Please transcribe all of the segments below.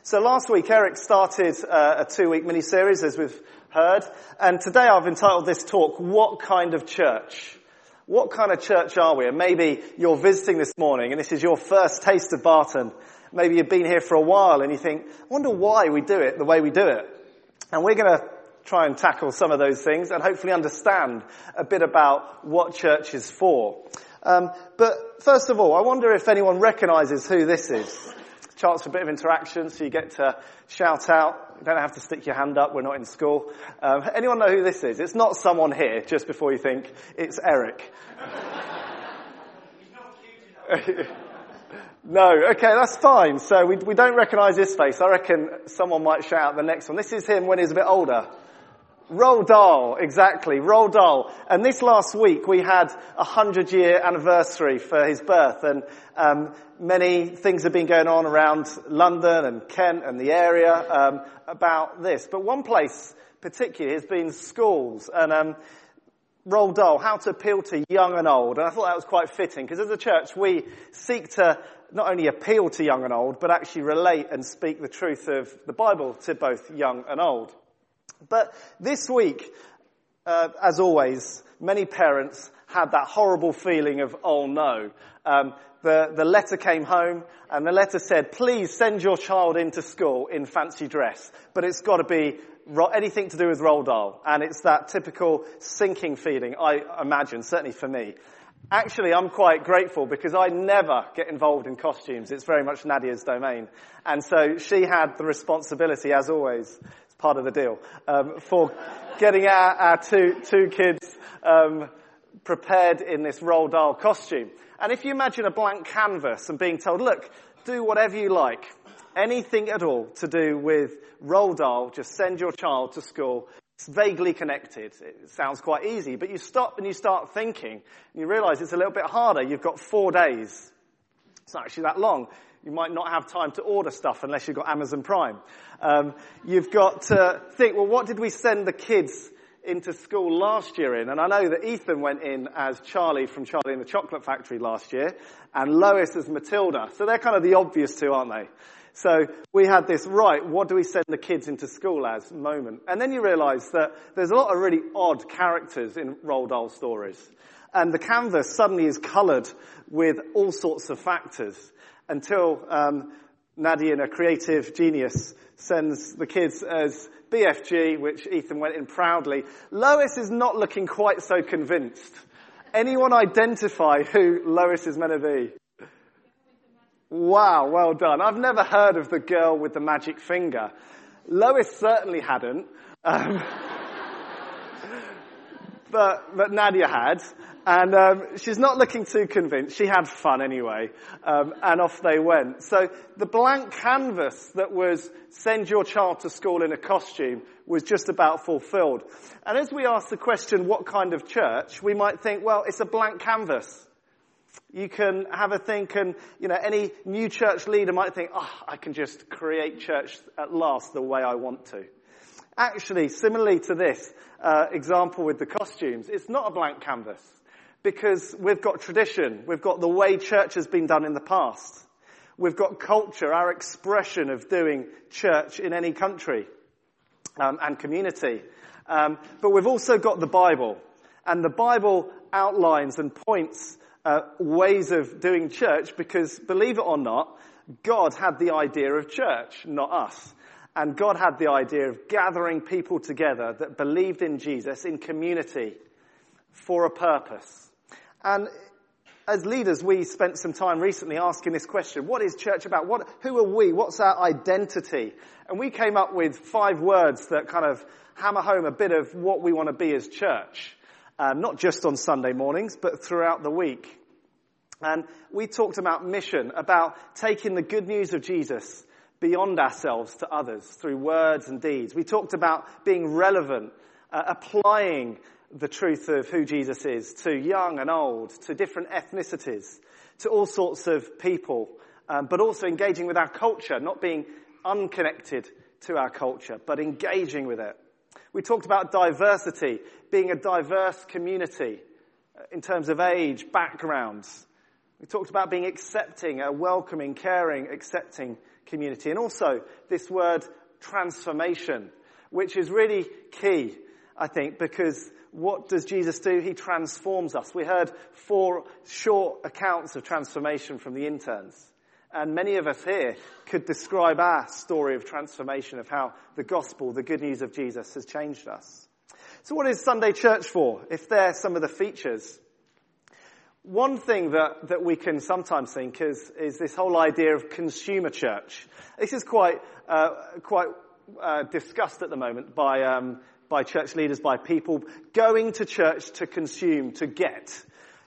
So last week, Eric started a 2-week mini-series, as we've heard. And today I've entitled this talk, What Kind of Church? What kind of church are we? And maybe you're visiting this morning and this is your first taste of Barton. Maybe you've been here for a while and you think, I wonder why we do it the way we do it. And we're going to try and tackle some of those things and hopefully understand a bit about what church is for. But first of all, I wonder if anyone recognises who this is. Chance for a bit of interaction, so you get to shout out. You don't have to stick your hand up, we're not in school. Anyone know who this is? It's not someone here, just before you think, it's Eric. He's not cute enough. No, okay, that's fine. So we don't recognise his face. I reckon someone might shout out the next one. This is him when he's a bit older. Roald Dahl, exactly, Roald Dahl. And this last week we had a 100-year anniversary for his birth, and many things have been going on around London and Kent and the area about this. But one place particularly has been schools, and Roald Dahl, how to appeal to young and old. And I thought that was quite fitting, because as a church we seek to not only appeal to young and old, but actually relate and speak the truth of the Bible to both young and old. But this week, as always, many parents had that horrible feeling of, oh no. The letter came home and the letter said, please send your child into school in fancy dress. But it's got to be anything to do with Roald Dahl. And it's that typical sinking feeling, I imagine, certainly for me. Actually, I'm quite grateful because I never get involved in costumes. It's very much Nadia's domain. And so she had the responsibility, as always, it's part of the deal, for getting our two kids prepared in this Roald Dahl costume. And if you imagine a blank canvas and being told, look, do whatever you like, anything at all to do with Roald Dahl, just send your child to school. It's vaguely connected. It sounds quite easy, but you stop and you start thinking, and you realise it's a little bit harder. You've got 4 days. It's not actually that long. You might not have time to order stuff unless you've got Amazon Prime. You've got to think, well, what did we send the kids into school last year in? And I know that Ethan went in as Charlie from Charlie and the Chocolate Factory last year, and Lois as Matilda. So they're kind of the obvious two, aren't they? So we had this, right, what do we send the kids into school as moment? And then you realise that there's a lot of really odd characters in Roald Dahl stories. And the canvas suddenly is coloured with all sorts of factors until Nadia, a creative genius, sends the kids as BFG, which Ethan went in proudly. Lois is not looking quite so convinced. Anyone identify who Lois is meant to be? Wow, well done. I've never heard of the girl with the magic finger. Lois certainly hadn't. But Nadia had. And she's not looking too convinced. She had fun anyway. And off they went. So the blank canvas that was send your child to school in a costume was just about fulfilled. And as we ask the question, what kind of church, we might think, well, it's a blank canvas. You can have a think, and any new church leader might think, I can just create church at last the way I want to. Actually, similarly to this example with the costumes, it's not a blank canvas because we've got tradition. We've got the way church has been done in the past. We've got culture, our expression of doing church in any country and community. But we've also got the Bible, and the Bible outlines and points ways of doing church because, believe it or not, God had the idea of church, not us. And God had the idea of gathering people together that believed in Jesus in community for a purpose. And as leaders, we spent some time recently asking this question, what is church about? Who are we? What's our identity? And we came up with 5 words that kind of hammer home a bit of what we want to be as church. Not just on Sunday mornings, but throughout the week. And we talked about mission, about taking the good news of Jesus beyond ourselves to others through words and deeds. We talked about being relevant, applying the truth of who Jesus is to young and old, to different ethnicities, to all sorts of people, but also engaging with our culture, not being unconnected to our culture, but engaging with it. We talked about diversity, being a diverse community in terms of age, backgrounds, We talked about being accepting, a welcoming, caring, accepting community. And also this word transformation, which is really key, I think, because what does Jesus do? He transforms us. We heard 4 short accounts of transformation from the interns. And many of us here could describe our story of transformation, of how the gospel, the good news of Jesus, has changed us. So what is Sunday church for, if they're some of the features? One thing that we can sometimes think is this whole idea of consumer church. This is quite discussed at the moment by church leaders, by people going to church to consume, to get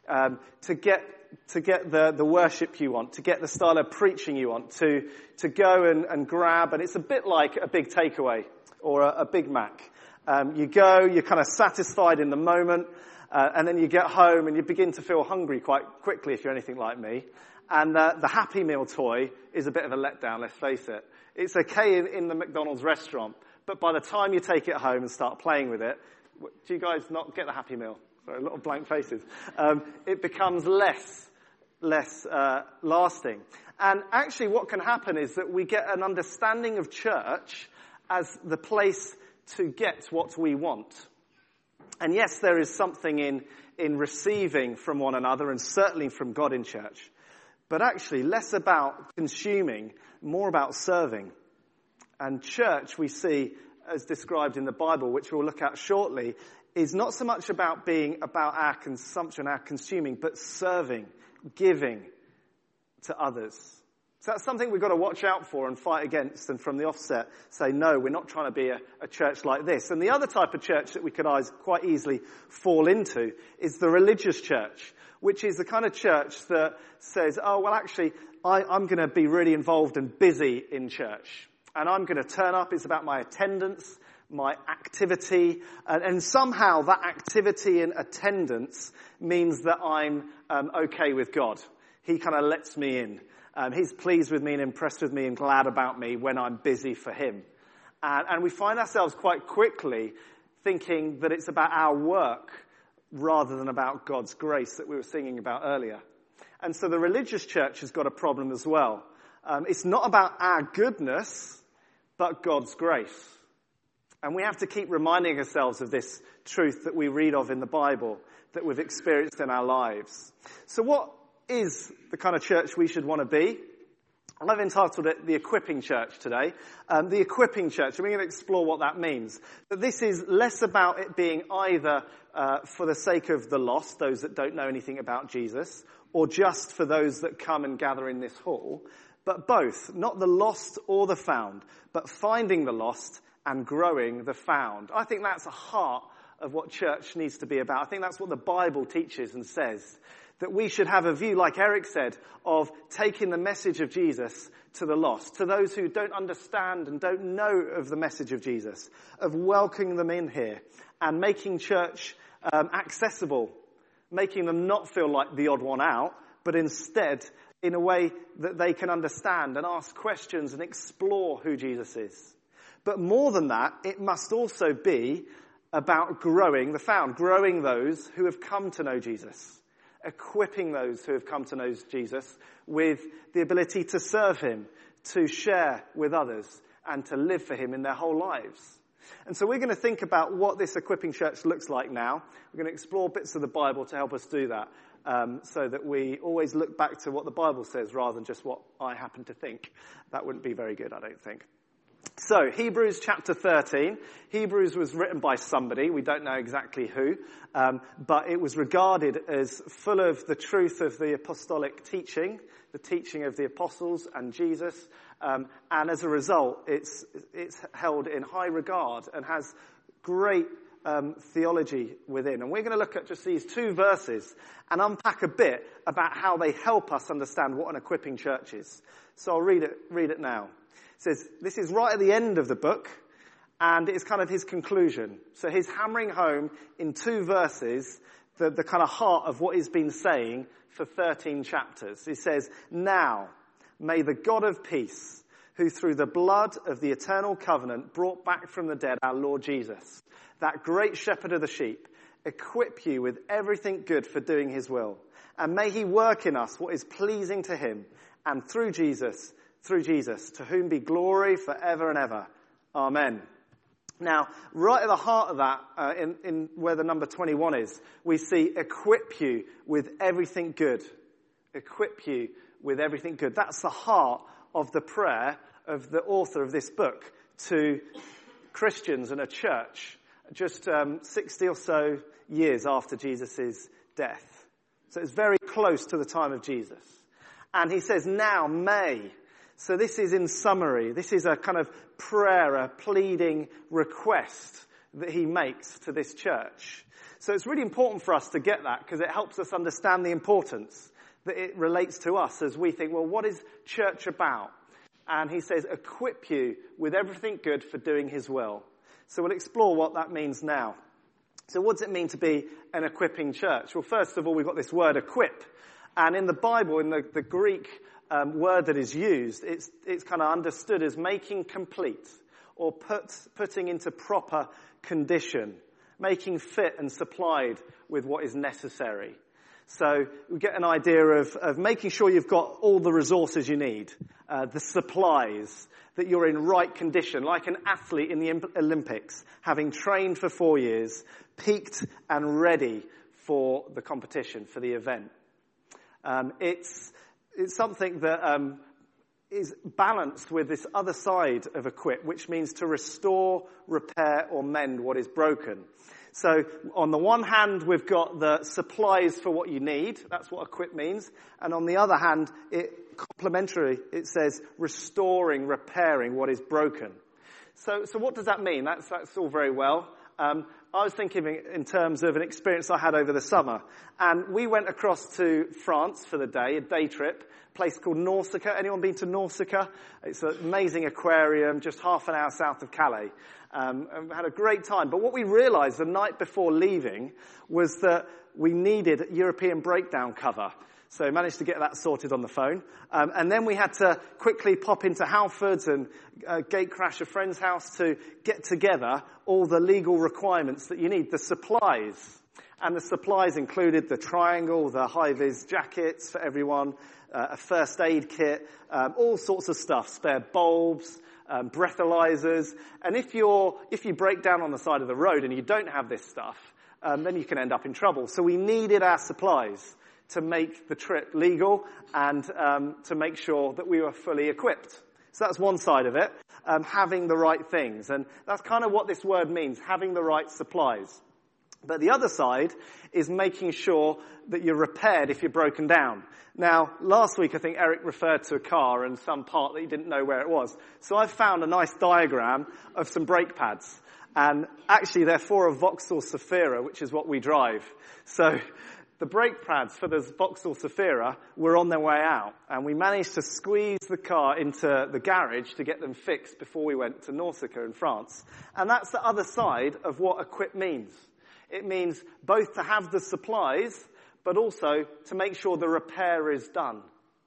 the worship you want, to get the style of preaching you want, to go and grab. And it's a bit like a big takeaway or a Big Mac. You go, you're kind of satisfied in the moment, and then you get home and you begin to feel hungry quite quickly if you're anything like me. And the Happy Meal toy is a bit of a letdown, let's face it. It's okay in the McDonald's restaurant, but by the time you take it home and start playing with it, do you guys not get the Happy Meal? Sorry, a lot of blank faces. It becomes less lasting. And actually what can happen is that we get an understanding of church as the place to get what we want. And yes, there is something in receiving from one another and certainly from God in church. But actually less about consuming, more about serving. And church, we see, as described in the Bible, which we'll look at shortly, is not so much about being about our consumption, our consuming, but serving, giving to others. So that's something we've got to watch out for and fight against, and from the offset say, no, we're not trying to be a church like this. And the other type of church that we could quite easily fall into is the religious church, which is the kind of church that says, oh, well, actually, I'm going to be really involved and busy in church. And I'm going to turn up. It's about my attendance, my activity. And somehow that activity and attendance means that I'm okay with God. He kind of lets me in. He's pleased with me and impressed with me and glad about me when I'm busy for him. And we find ourselves quite quickly thinking that it's about our work rather than about God's grace that we were singing about earlier. And so the religious church has got a problem as well. It's not about our goodness, but God's grace. And we have to keep reminding ourselves of this truth that we read of in the Bible, that we've experienced in our lives. So what is the kind of church we should want to be? And I've entitled it The Equipping Church today. The Equipping Church, and we're going to explore what that means. But this is less about it being either for the sake of the lost, those that don't know anything about Jesus, or just for those that come and gather in this hall, but both, not the lost or the found, but finding the lost and growing the found. I think that's the heart of what church needs to be about. I think that's what the Bible teaches and says. That we should have a view, like Eric said, of taking the message of Jesus to the lost, to those who don't understand and don't know of the message of Jesus, of welcoming them in here and making church accessible, making them not feel like the odd one out, but instead in a way that they can understand and ask questions and explore who Jesus is. But more than that, it must also be about growing the found, growing those who have come to know Jesus. Equipping those who have come to know Jesus with the ability to serve him, to share with others, and to live for him in their whole lives. And so we're going to think about what this equipping church looks like now. We're going to explore bits of the Bible to help us do that, so that we always look back to what the Bible says rather than just what I happen to think. That wouldn't be very good, I don't think. So, Hebrews chapter 13. Hebrews was written by somebody, we don't know exactly who, but it was regarded as full of the truth of the apostolic teaching, the teaching of the apostles and Jesus, and as a result, it's held in high regard and has great theology within. And we're going to look at just these 2 verses and unpack a bit about how they help us understand what an equipping church is. So I'll read it now. It says, this is right at the end of the book, and it's kind of his conclusion. So he's hammering home in 2 verses the kind of heart of what he's been saying for 13 chapters. He says, now may the God of peace, who through the blood of the eternal covenant brought back from the dead our Lord Jesus, that great shepherd of the sheep, equip you with everything good for doing his will, And may he work in us what is pleasing to him, and through Jesus, to whom be glory forever and ever. Amen. Now, right at the heart of that, in where the number 21 is, we see equip you with everything good. Equip you with everything good. That's the heart of the prayer of the author of this book to Christians and a church just 60 or so years after Jesus' death. So it's very close to the time of Jesus. And he says, now may. So this is in summary. This is a kind of prayer, a pleading request that he makes to this church. So it's really important for us to get that because it helps us understand the importance that it relates to us as we think, well, what is church about? And he says, equip you with everything good for doing his will. So we'll explore what that means now. So what does it mean to be an equipping church? Well, first of all, we've got this word equip. And in the Bible, in the Greek word that is used, it's kind of understood as making complete or putting into proper condition, making fit and supplied with what is necessary. So we get an idea of making sure you've got all the resources you need, the supplies, that you're in right condition, like an athlete in the Olympics, having trained for 4 years, peaked and ready for the competition, for the event. It's something that is balanced with this other side of equip, which means to restore, repair, or mend what is broken. So on the one hand, we've got the supplies for what you need. That's what equip means. And on the other hand, complementary, it says restoring, repairing what is broken. So what does that mean? That's all very well. I was thinking in terms of an experience I had over the summer. And we went across to France for the day, a day trip, a place called Nausicaa. Anyone been to Nausicaa? It's an amazing aquarium just half an hour south of Calais. And we had a great time. But what we realized the night before leaving was that we needed European breakdown cover. So I managed to get that sorted on the phone. And then we had to quickly pop into Halfords and gate crash a friend's house to get together all the legal requirements that you need, the supplies. And the supplies included the triangle, the high-vis jackets for everyone, a first aid kit, all sorts of stuff, spare bulbs, breathalyzers. And if you break down on the side of the road and you don't have this stuff, then you can end up in trouble. So we needed our supplies to make the trip legal and to make sure that we were fully equipped. So that's one side of it, having the right things. And that's kind of what this word means, having the right supplies. But the other side is making sure that you're repaired if you're broken down. Now, last week I think Eric referred to a car and some part that he didn't know where it was. So I found a nice diagram of some brake pads. And actually they're for a Vauxhall Zafira, which is what we drive. So the brake pads for the Vauxhall Zafira were on their way out, and we managed to squeeze the car into the garage to get them fixed before we went to Nausicaa in France. And that's the other side of what equip means. It means both to have the supplies, but also to make sure the repair is done.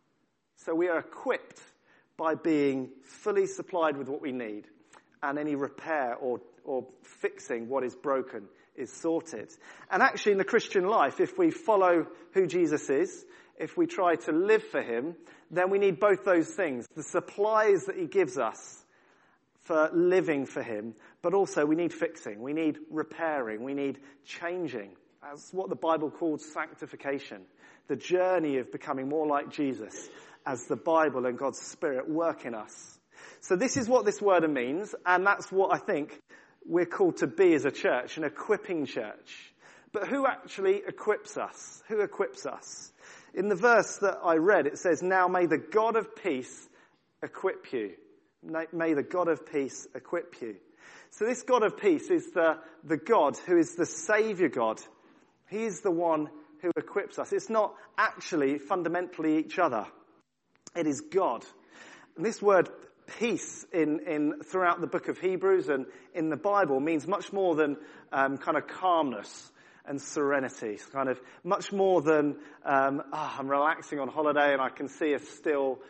So we are equipped by being fully supplied with what we need, and any repair or fixing what is broken is sorted. And actually in the Christian life, if we follow who Jesus is, if we try to live for him, then we need both those things. The supplies that he gives us for living for him, but also we need fixing, we need repairing, we need changing. That's what the Bible calls sanctification. The journey of becoming more like Jesus as the Bible and God's Spirit work in us. So this is what this word means, and that's what I think we're called to be as a church, an equipping church. But who actually equips us? Who equips us? In the verse that I read, it says, now may the God of peace equip you. May the God of peace equip you. So this God of peace is the God who is the Saviour God. He is the one who equips us. It's not actually fundamentally each other. It is God. And this word peace in throughout the book of Hebrews and in the Bible means much more than kind of calmness and serenity. It's kind of much more than I'm relaxing on holiday and I can see a still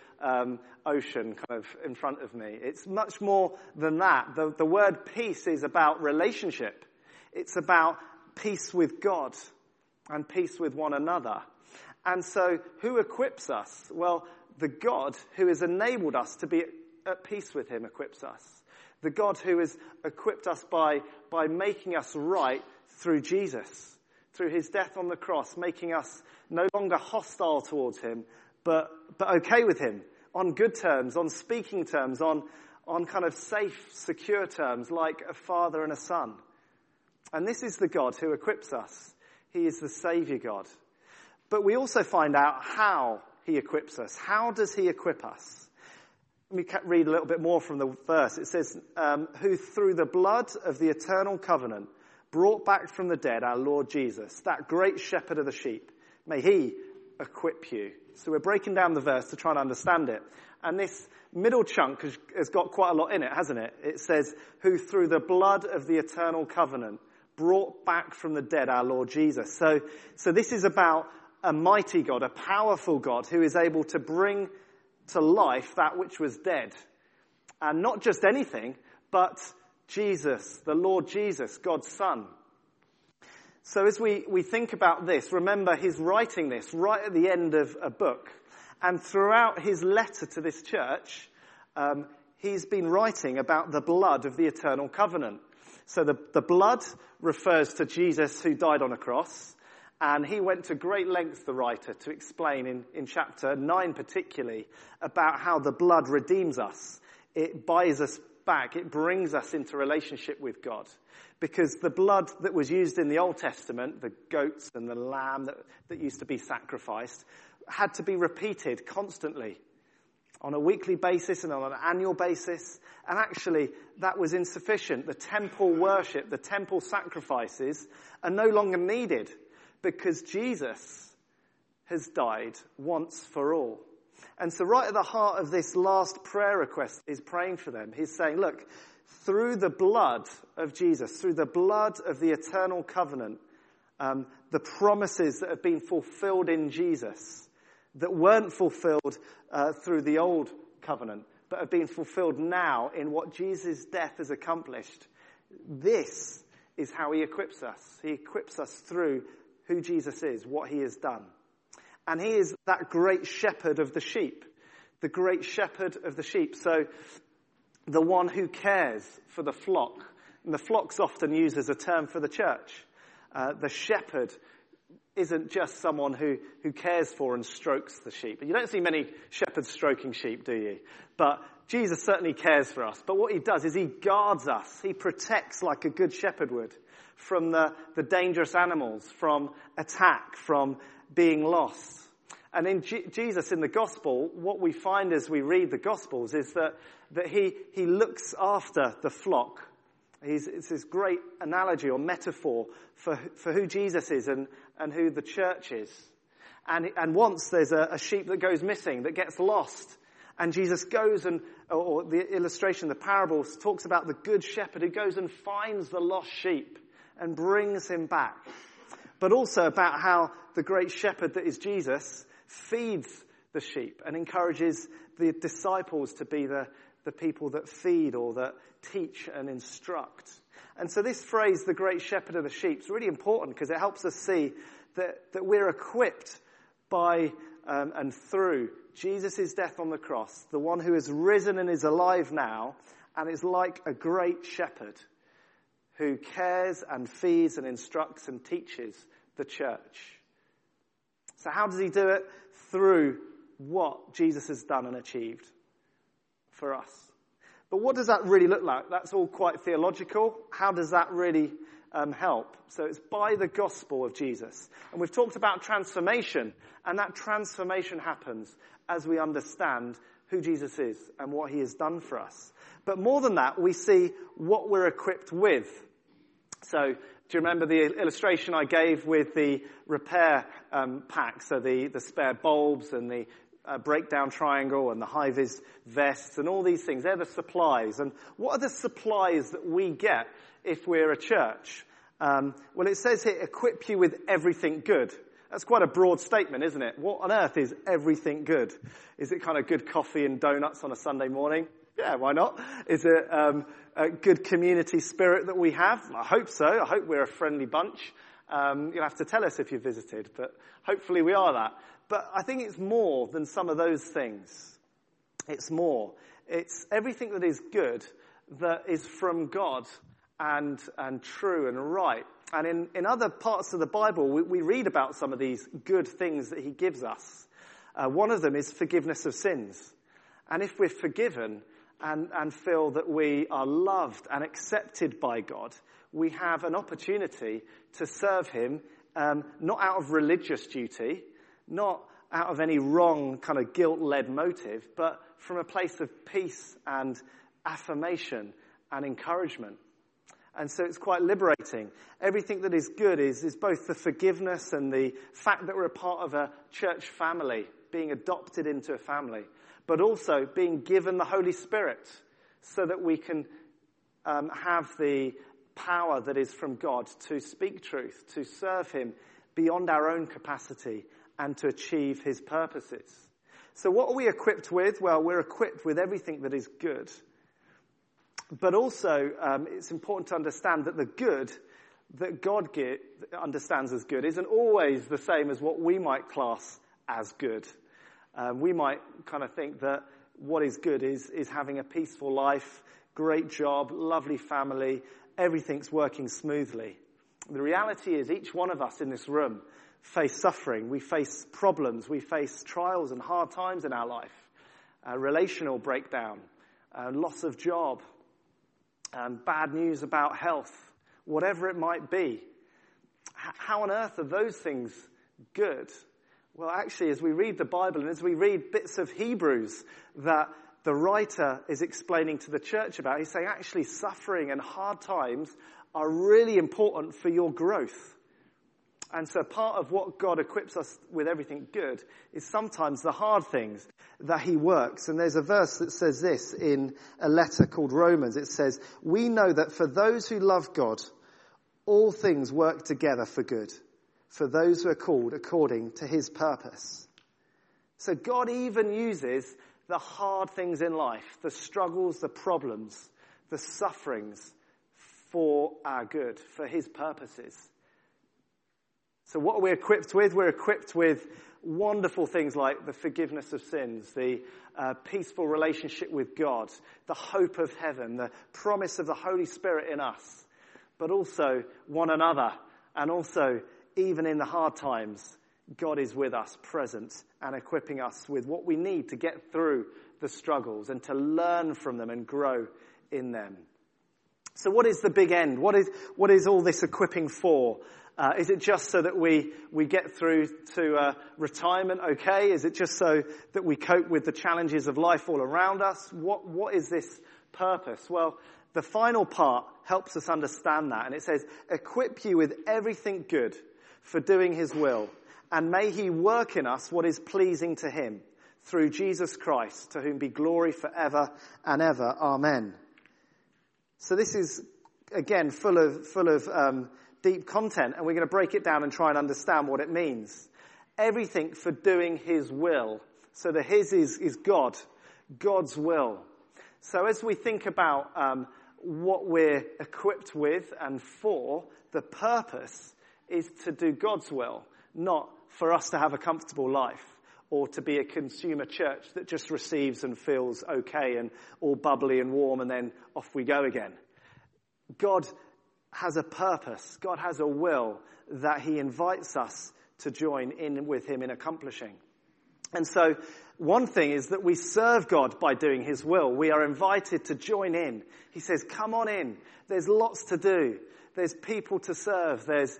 ocean kind of in front of me. It's much more than that. The word peace is about relationship. It's about peace with God and peace with one another. And so who equips us? Well, the God who has enabled us to be at peace with him equips us. The God who has equipped us by making us right through Jesus, through his death on the cross, making us no longer hostile towards him, but okay with him, on good terms, on speaking terms, on kind of safe, secure terms, like a father and a son. And this is the God who equips us. He is the Saviour God. But we also find out how he equips us. How does he equip us? Let me read a little bit more from the verse. It says, who through the blood of the eternal covenant brought back from the dead our Lord Jesus, that great shepherd of the sheep. May he equip you. So we're breaking down the verse to try and understand it. And this middle chunk has got quite a lot in it, hasn't it? It says, who through the blood of the eternal covenant brought back from the dead our Lord Jesus. So this is about a mighty God, a powerful God who is able to bring to life that which was dead. And not just anything, but Jesus, the Lord Jesus, God's Son. So as we think about this, remember he's writing this right at the end of a book. And throughout his letter to this church, he's been writing about the blood of the eternal covenant. So the blood refers to Jesus who died on a cross. And he went to great lengths, the writer, to explain in chapter 9 particularly about how the blood redeems us. It buys us back. It brings us into relationship with God. Because the blood that was used in the Old Testament, the goats and the lamb that used to be sacrificed, had to be repeated constantly on a weekly basis and on an annual basis. And actually, that was insufficient. The temple worship, the temple sacrifices are no longer needed because Jesus has died once for all. And so right at the heart of this last prayer request is praying for them. He's saying, look, through the blood of Jesus, through the blood of the eternal covenant, the promises that have been fulfilled in Jesus, that weren't fulfilled through the old covenant, but have been fulfilled now in what Jesus' death has accomplished. This is how he equips us. He equips us through who Jesus is, what he has done. And he is that great shepherd of the sheep. The great shepherd of the sheep. So the one who cares for the flock. And the flock's often used as a term for the church. The shepherd isn't just someone who cares for and strokes the sheep. You don't see many shepherds stroking sheep, do you? But Jesus certainly cares for us. But what he does is he guards us. He protects like a good shepherd would from the dangerous animals, from attack, from being lost. And in Jesus in the gospel, what we find as we read the gospels is that he looks after the flock. It's this great analogy or metaphor for who Jesus is and who the church is. And once there's a sheep that goes missing, that gets lost, and Jesus goes or the illustration, the parables, talks about the good shepherd who goes and finds the lost sheep and brings him back. But also about how the great shepherd that is Jesus feeds the sheep and encourages the disciples to be the people that feed or that teach and instruct. And so this phrase, the great shepherd of the sheep, is really important because it helps us see that we're equipped by and through Jesus' death on the cross, the one who has risen and is alive now and is like a great shepherd who cares and feeds and instructs and teaches the church. So how does he do it? Through what Jesus has done and achieved for us. But what does that really look like? That's all quite theological. How does that really help? So it's by the gospel of Jesus. And we've talked about transformation, and that transformation happens as we understand who Jesus is and what he has done for us. But more than that, we see what we're equipped with. So do you remember the illustration I gave with the repair pack? So the spare bulbs and the breakdown triangle and the high-vis vests and all these things. They're the supplies. And what are the supplies that we get if we're a church? Well, it says here, equip you with everything good. That's quite a broad statement, isn't it? What on earth is everything good? Is it kind of good coffee and donuts on a Sunday morning? Yeah, why not? Is it a good community spirit that we have? I hope so. I hope we're a friendly bunch. You'll have to tell us if you visited, but hopefully we are that. But I think it's more than some of those things. It's more. It's everything that is good, that is from God and true and right. And in other parts of the Bible, we read about some of these good things that he gives us. One of them is forgiveness of sins. And if we're forgiven and feel that we are loved and accepted by God, we have an opportunity to serve him, not out of religious duty, not out of any wrong kind of guilt-led motive, but from a place of peace and affirmation and encouragement. And so it's quite liberating. Everything that is good is both the forgiveness and the fact that we're a part of a church family, being adopted into a family, but also being given the Holy Spirit so that we can have the power that is from God to speak truth, to serve him beyond our own capacity and to achieve his purposes. So what are we equipped with? Well, we're equipped with everything that is good. But also, it's important to understand that the good that God understands as good isn't always the same as what we might class as good. We might kind of think that what is good is having a peaceful life, great job, lovely family, everything's working smoothly. The reality is each one of us in this room face suffering. We face problems. We face trials and hard times in our life. Relational breakdown, loss of job, bad news about health, whatever it might be. How on earth are those things good? Well, actually, as we read the Bible and as we read bits of Hebrews that the writer is explaining to the church about, he's saying actually suffering and hard times are really important for your growth. And so part of what God equips us with everything good is sometimes the hard things that he works. And there's a verse that says this in a letter called Romans. It says, "We know that for those who love God, all things work together for good, for those who are called according to his purpose." So God even uses the hard things in life, the struggles, the problems, the sufferings for our good, for his purposes. So what are we equipped with? We're equipped with wonderful things like the forgiveness of sins, the peaceful relationship with God, the hope of heaven, the promise of the Holy Spirit in us, but also one another. And also, even in the hard times, God is with us, present, and equipping us with what we need to get through the struggles and to learn from them and grow in them. So what is the big end? What is all this equipping for? Is it just so that we get through to retirement okay? Is it just so that we cope with the challenges of life all around us? What is this purpose? Well, the final part helps us understand that. And it says, "Equip you with everything good for doing his will. And may he work in us what is pleasing to him through Jesus Christ, to whom be glory forever and ever. Amen." So this is, again, full of deep content, and we're going to break it down and try and understand what it means. Everything for doing his will. So the his is God, God's will. So as we think about what we're equipped with and for, the purpose is to do God's will, not for us to have a comfortable life or to be a consumer church that just receives and feels okay and all bubbly and warm and then off we go again. God has a purpose. God has a will that he invites us to join in with him in accomplishing. And so one thing is that we serve God by doing his will. We are invited to join in. He says, come on in. There's lots to do. There's people to serve. There's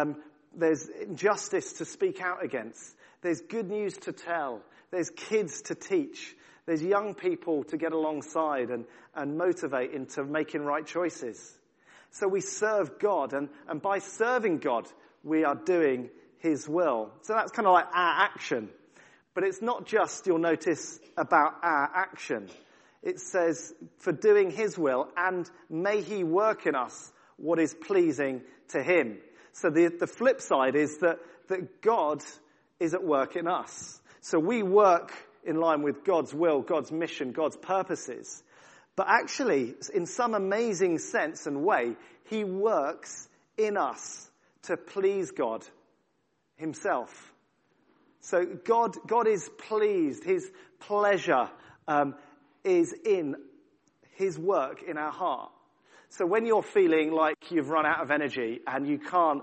injustice to speak out against. There's good news to tell. There's kids to teach. There's young people to get alongside and motivate into making right choices. So we serve God, and by serving God, we are doing his will. So that's kind of like our action. But it's not just, you'll notice, about our action. It says, for doing his will, and may he work in us what is pleasing to him. So the flip side is that God is at work in us. So we work in line with God's will, God's mission, God's purposes. But actually, in some amazing sense and way, he works in us to please God himself. So God is pleased. His pleasure is in his work in our heart. So when you're feeling like you've run out of energy and you can't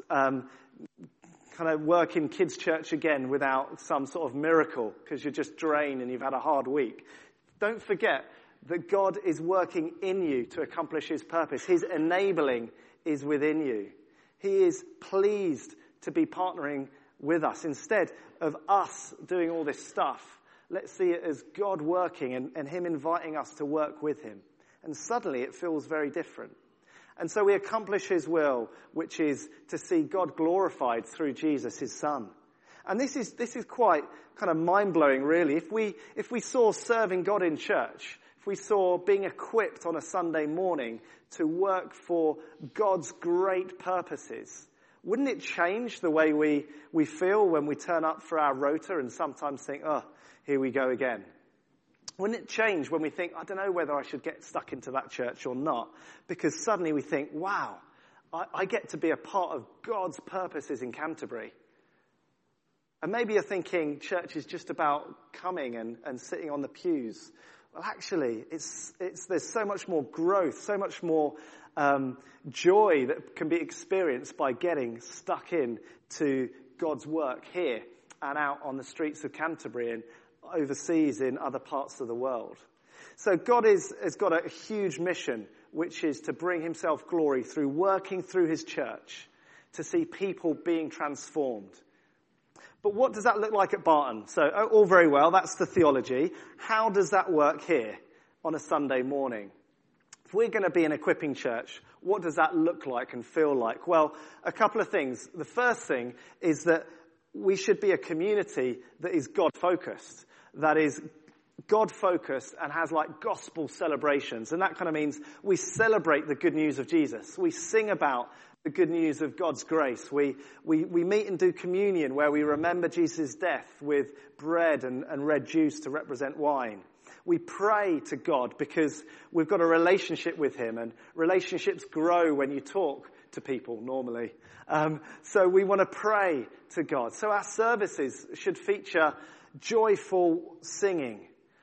kind of work in kids' church again without some sort of miracle because you're just drained and you've had a hard week, don't forget that God is working in you to accomplish his purpose. His enabling is within you. He is pleased to be partnering with us. Instead of us doing all this stuff, let's see it as God working and him inviting us to work with him. And suddenly it feels very different. And so we accomplish his will, which is to see God glorified through Jesus, his son. And this is quite kind of mind-blowing, really. If we saw serving God in church, if we saw being equipped on a Sunday morning to work for God's great purposes, wouldn't it change the way we feel when we turn up for our rota and sometimes think, oh, here we go again? Wouldn't it change when we think, I don't know whether I should get stuck into that church or not? Because suddenly we think, wow, I get to be a part of God's purposes in Canterbury. And maybe you're thinking church is just about coming and sitting on the pews. Well, actually, there's so much more growth, so much more joy that can be experienced by getting stuck in to God's work here and out on the streets of Canterbury and overseas in other parts of the world. So God has got a huge mission, which is to bring himself glory through working through his church to see people being transformed. But what does that look like at Barton? So all very well, that's the theology. How does that work here on a Sunday morning? If we're going to be an equipping church, what does that look like and feel like? Well, a couple of things. The first thing is that we should be a community that is God-focused. That is God-focused and has like gospel celebrations. And that kind of means we celebrate the good news of Jesus. We sing about the good news of God's grace. We meet and do communion where we remember Jesus' death with bread and red juice to represent wine. We pray to God because we've got a relationship with him, and relationships grow when you talk to people normally. So we want to pray to God. So our services should feature joyful singing,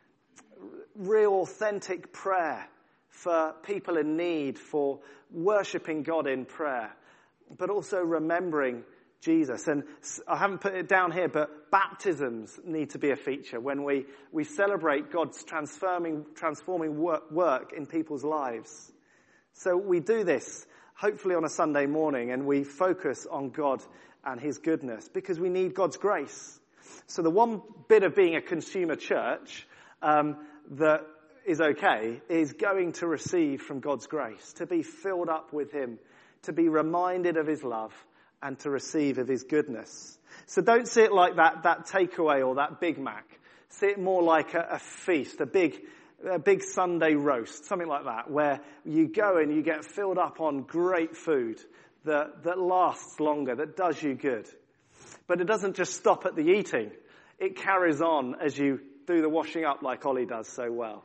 real authentic prayer for people in need, for worshipping God in prayer, but also remembering Jesus. And I haven't put it down here, but baptisms need to be a feature when we celebrate God's transforming work in people's lives. So we do this hopefully on a Sunday morning, and we focus on God and his goodness because we need God's grace. So the one bit of being a consumer church that is okay is going to receive from God's grace, to be filled up with him, to be reminded of his love, and to receive of his goodness. So don't see it like that takeaway or that Big Mac. See it more like a feast, a big Sunday roast, something like that, where you go and you get filled up on great food that lasts longer, that does you good. But it doesn't just stop at the eating. It carries on as you do the washing up like Ollie does so well.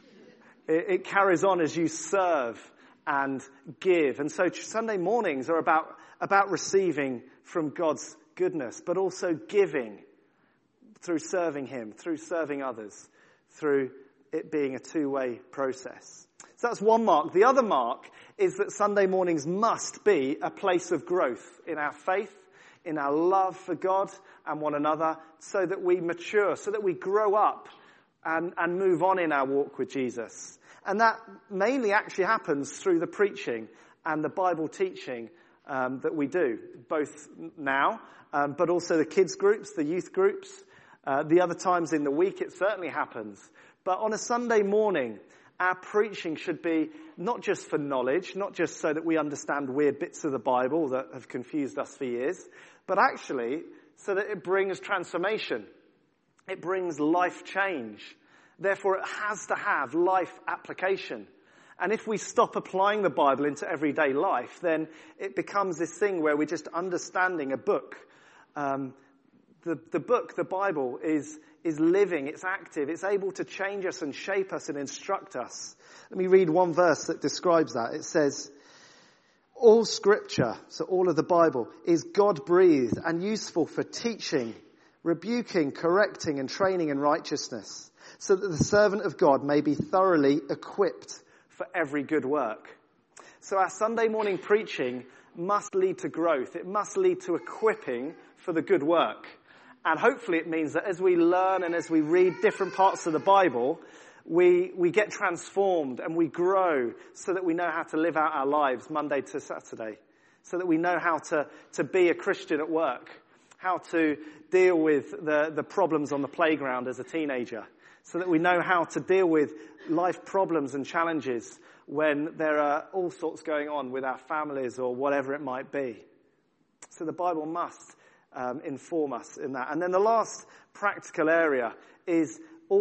It carries on as you serve and give. And so Sunday mornings are about receiving from God's goodness, but also giving through serving him, through serving others, through it being a two-way process. So that's one mark. The other mark is that Sunday mornings must be a place of growth in our faith, in our love for God and one another, so that we mature, so that we grow up and move on in our walk with Jesus. And that mainly actually happens through the preaching and the Bible teaching that we do, both now, but also the kids groups, the youth groups. The other times in the week it certainly happens. But on a Sunday morning, our preaching should be not just for knowledge, not just so that we understand weird bits of the Bible that have confused us for years, but actually so that it brings transformation. It brings life change. Therefore, it has to have life application. And if we stop applying the Bible into everyday life, then it becomes this thing where we're just understanding a book. The book, the Bible, is living, it's active, it's able to change us and shape us and instruct us. Let me read one verse that describes that. It says, all scripture, so all of the Bible, is God-breathed and useful for teaching, rebuking, correcting, and training in righteousness, so that the servant of God may be thoroughly equipped for every good work. So our Sunday morning preaching must lead to growth. It must lead to equipping for the good work. And hopefully it means that as we learn and as we read different parts of the Bible, we get transformed and we grow so that we know how to live out our lives Monday to Saturday. So that we know how to be a Christian at work. How to deal with the problems on the playground as a teenager. So that we know how to deal with life problems and challenges when there are all sorts going on with our families or whatever it might be. So the Bible must inform us in that. And then the last practical area is all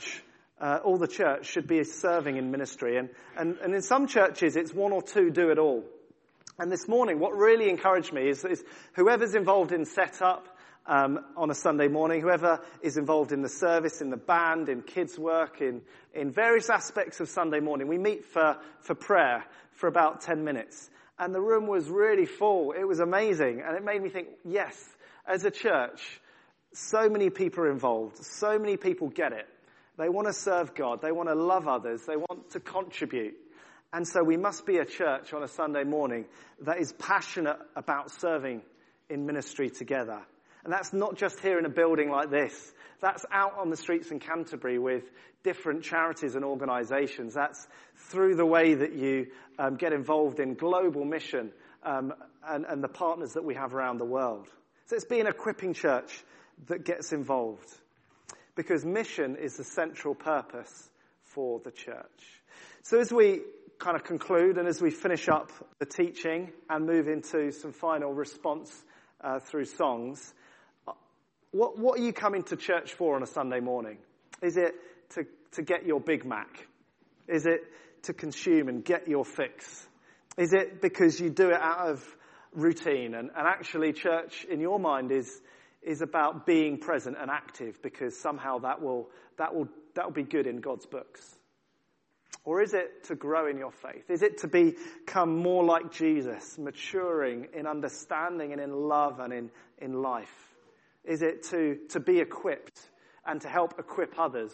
the church should be serving in ministry. And in some churches it's one or two do it all. And this morning what really encouraged me is whoever's involved in setup on a Sunday morning, whoever is involved in the service, in the band, in kids' work, in various aspects of Sunday morning. We meet for prayer for about 10 minutes. And the room was really full. It was amazing. And it made me think, yes, as a church, so many people are involved. So many people get it. They want to serve God. They want to love others. They want to contribute. And so we must be a church on a Sunday morning that is passionate about serving in ministry together. And that's not just here in a building like this. That's out on the streets in Canterbury with different charities and organisations. That's through the way that you get involved in global mission and the partners that we have around the world. So it's being an equipping church that gets involved. Because mission is the central purpose for the church. So as we kind of conclude and as we finish up the teaching and move into some final response through songs, what are you coming to church for on a Sunday morning? Is it to get your Big Mac? Is it to consume and get your fix? Is it because you do it out of routine? And actually church in your mind is about being present and active because somehow that will be good in God's books. Or is it to grow in your faith? Is it to become more like Jesus, maturing in understanding and in love and in life? Is it to be equipped and to help equip others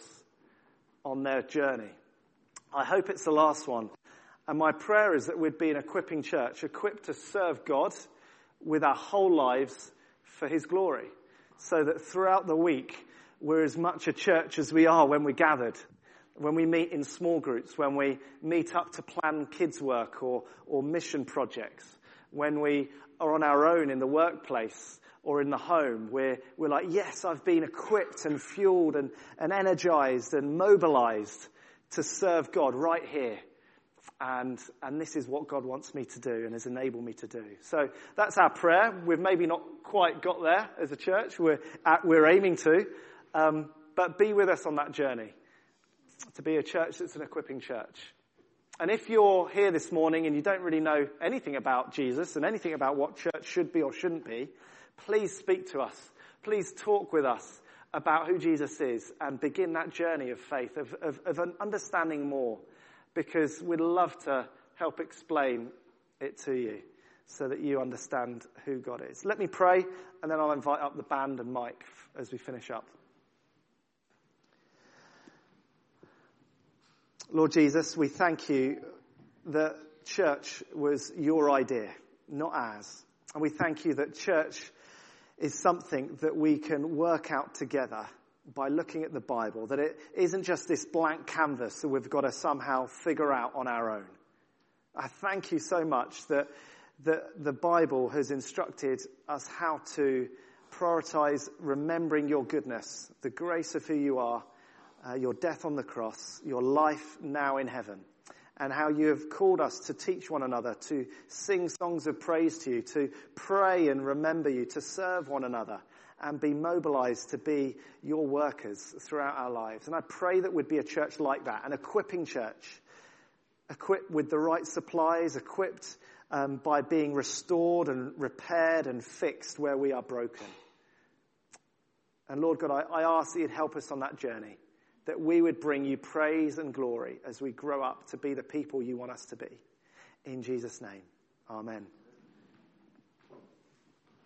on their journey? I hope it's the last one. And my prayer is that we'd be an equipping church, equipped to serve God with our whole lives for his glory. So that throughout the week, we're as much a church as we are when we're gathered. When we meet in small groups, when we meet up to plan kids' work or mission projects, when we are on our own in the workplace or in the home, we're like, yes, I've been equipped and fueled and energized and mobilized to serve God right here. And this is what God wants me to do and has enabled me to do. So that's our prayer. We've maybe not quite got there as a church. We're aiming to. But be with us on that journey to be a church that's an equipping church. And if you're here this morning and you don't really know anything about Jesus and anything about what church should be or shouldn't be, please speak to us. Please talk with us about who Jesus is and begin that journey of faith, of an understanding more, because we'd love to help explain it to you so that you understand who God is. Let me pray, and then I'll invite up the band and Mike as we finish up. Lord Jesus, we thank you that church was your idea, not ours. And we thank you that church is something that we can work out together by looking at the Bible, that it isn't just this blank canvas that we've got to somehow figure out on our own. I thank you so much that the Bible has instructed us how to prioritize remembering your goodness, the grace of who you are, your death on the cross, your life now in heaven, and how you have called us to teach one another, to sing songs of praise to you, to pray and remember you, to serve one another, and be mobilized to be your workers throughout our lives. And I pray that we'd be a church like that, an equipping church, equipped with the right supplies, equipped by being restored and repaired and fixed where we are broken. And Lord God, I ask that you'd help us on that journey, that we would bring you praise and glory as we grow up to be the people you want us to be. In Jesus' name, amen.